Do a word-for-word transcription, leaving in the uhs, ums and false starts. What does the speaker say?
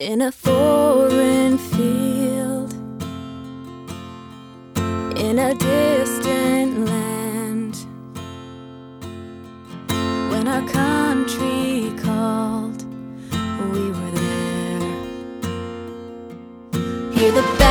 in a foreign field, in a distant land. When our country called, we were there. Hear the